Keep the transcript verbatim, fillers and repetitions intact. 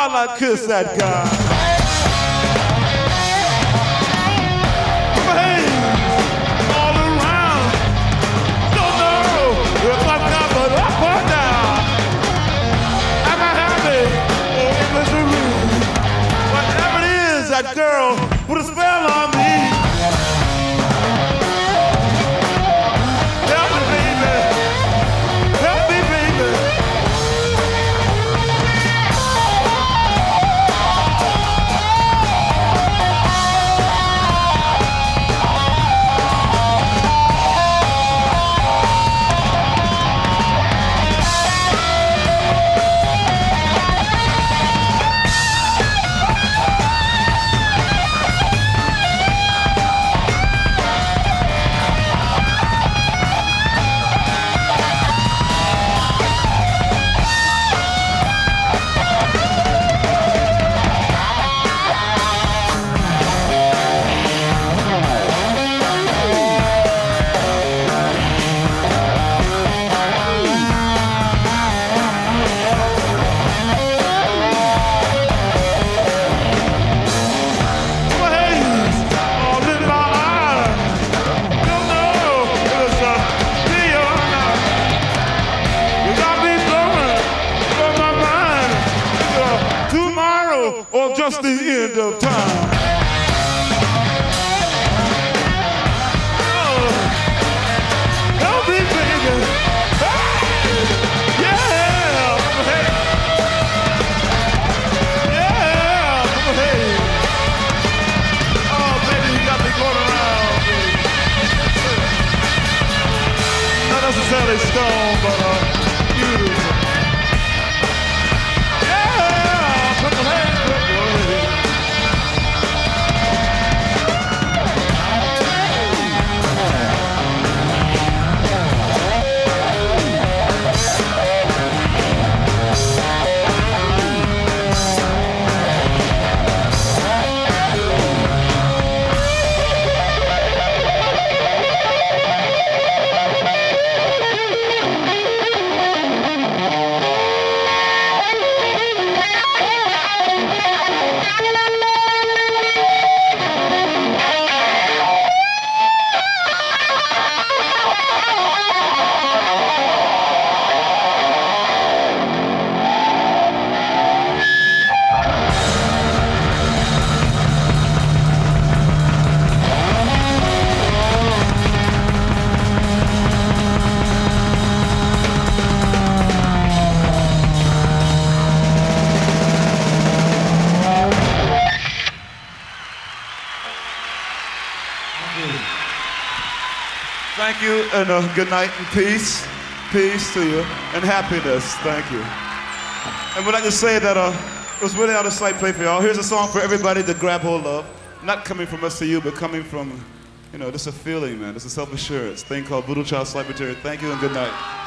I'd like to kiss that guy. Hey, all around. Don't know if I'm coming up or down. Am I happy or in misery? Whatever it is, that girl put a spell on me. Help me, baby. Help me, baby. Or just the end of time. Oh, help me, baby. Hey, yeah, hey, yeah, hey. Oh, baby, you got me going around, baby. Not necessarily stone, but uh, beautiful. Yeah, put the hands. Thank you, and uh, good night and peace. Peace to you, and happiness. Thank you. And we'd like to say that uh, it was really out of sight play for y'all. Here's a song for everybody to grab hold of. Not coming from us to you, but coming from, you know, just a feeling, man. It's a self-assurance thing called Voodoo Child Slight Material. Thank you and good night.